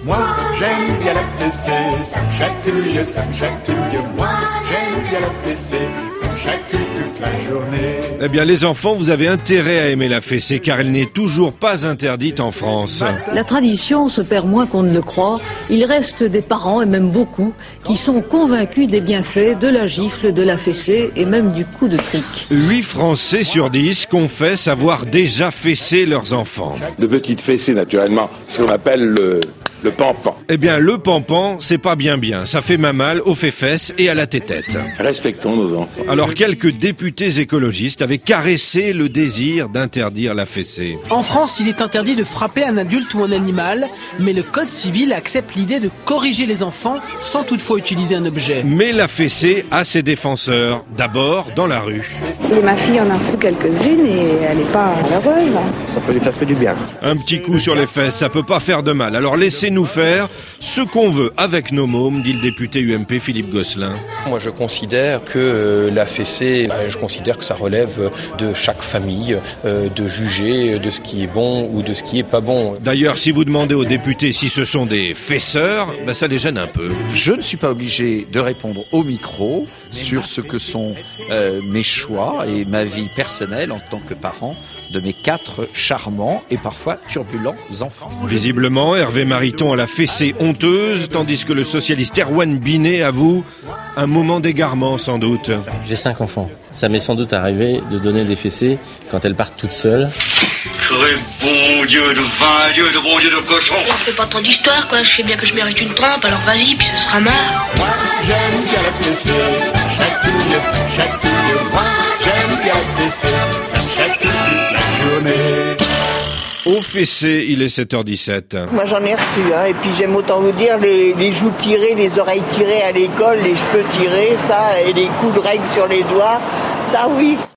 Moi, j'aime bien la fessée, ça me chatouille. Moi, j'aime bien la fessée, ça me chatouille toute la journée. Eh bien, les enfants, vous avez intérêt à aimer la fessée, car elle n'est toujours pas interdite en France. La tradition se perd moins qu'on ne le croit. Il reste des parents, et même beaucoup, qui sont convaincus des bienfaits de la gifle, de la fessée et même du coup de cric. 8 Français sur 10 confessent avoir déjà fessé leurs enfants. De petites fessées, naturellement, ce qu'on appelle le pampan. Eh bien, le pampan, c'est pas bien. Ça fait mal aux fesses et à la tétette. Respectons nos enfants. Alors, quelques députés écologistes avaient caressé le désir d'interdire la fessée. En France, il est interdit de frapper un adulte ou un animal, mais le Code civil accepte l'idée de corriger les enfants sans toutefois utiliser un objet. Mais la fessée a ses défenseurs, d'abord dans la rue. Et ma fille en a reçu quelques-unes et elle n'est pas heureuse. Ça peut lui faire que du bien. Un petit coup sur les fesses, ça peut pas faire de mal. Alors laissez-nous faire ce qu'on veut avec nos mômes, dit le député UMP Philippe Gosselin. Moi je considère que la fessée, je considère que ça relève de chaque famille de juger de ce qui est bon ou de ce qui est pas bon. D'ailleurs, si vous demandez aux députés si ce sont des fesseurs, ça les gêne un peu. Je ne suis pas obligé de répondre au micro sur ce que sont mes choix et ma vie personnelle en tant que parent de mes 4 charmants et parfois turbulents enfants. Visiblement, Hervé Mariton a la fessée honteuse, tandis que le socialiste Erwan Binet avoue un moment d'égarement sans doute. J'ai 5 enfants. Ça m'est sans doute arrivé de donner des fessées quand elles partent toutes seules. Très bon Dieu de vin, Dieu de bon Dieu de cochon. On fait pas trop d'histoire, quoi. Je sais bien que je mérite une trempe, alors vas-y, puis ce sera marre. Moi, j'aime bien la fessée, ça me chatouille. Moi, j'aime bien la fessée, ça me chatouille toute la journée. Au fessé, il est 7h17. Moi j'en ai reçu, et puis j'aime autant vous dire les joues tirées, les oreilles tirées à l'école, les cheveux tirés, ça, et les coups de règle sur les doigts, ça oui.